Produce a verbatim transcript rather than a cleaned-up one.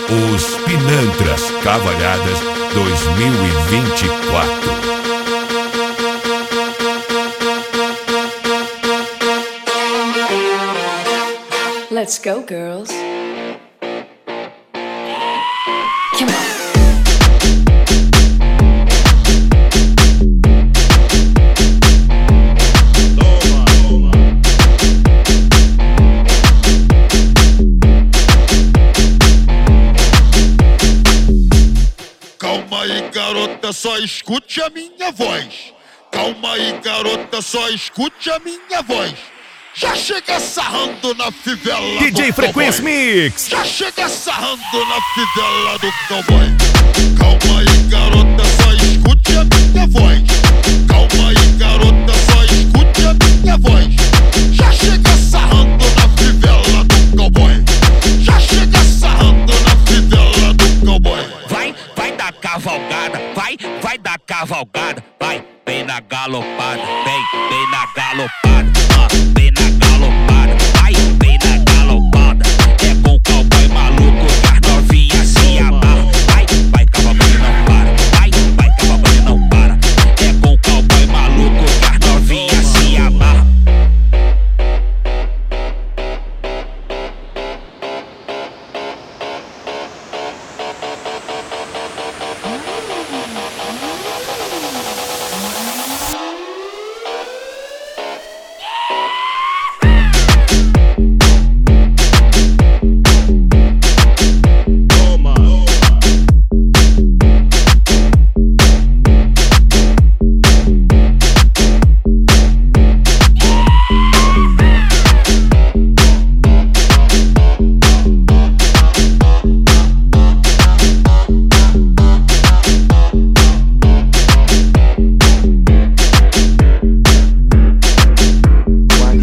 Os Pinantras Cavalhadas dois mil e vinte e quatro. Let's go, girls. Come on. Calma aí, garota, só escute a minha voz. Calma aí, garota, só escute a minha voz. Já chega sarrando na fivela D J do Frequência cowboy. Mix. Já chega sarrando na fivela do cowboy. Calma aí, garota, só escute a minha voz. Calma aí, garota, só escute a minha voz. Já chega sarrando na fivela do cowboy.